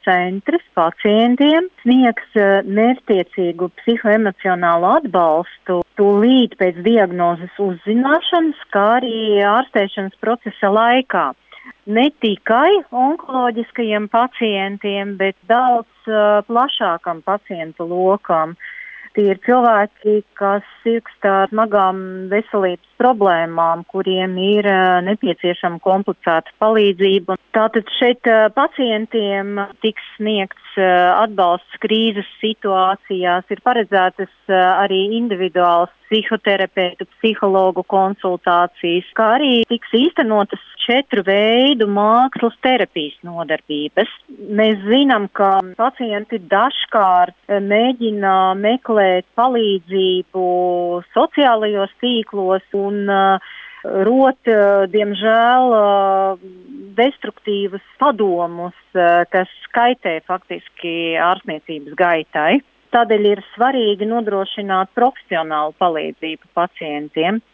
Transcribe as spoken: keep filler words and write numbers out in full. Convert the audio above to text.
centrs pacientiem sniegs mērķtiecīgu psihoemocionālu atbalstu tūlīt pēc diagnozes uzzināšanas, kā arī ārstēšanas procesa laikā. Ne tikai onkoloģiskajiem pacientiem, bet daudz uh, plašākam pacientu lokam. Tie ir cilvēki, kas sirgst ar smagām veselības problēmām, kuriem ir uh, nepieciešama komplicēta palīdzība. Tātad šeit uh, pacientiem tiks sniegts uh, atbalsts krīzes situācijās, ir paredzētas uh, arī individuāls psihoterapeitu, psihologu konsultācijas, kā arī tiks īstenotas četru veidu mākslas terapijas nodarbības. Mēs zinām, ka pacienti dažkārt mēģina meklēt palīdzību sociālajos tīklos un uh, rot, uh, diemžēl, uh, destruktīvus padomus, uh, kas kaitē faktiski ārstniecības gaitai. Tādēļ ir svarīgi nodrošināt profesionālu palīdzību pacientiem.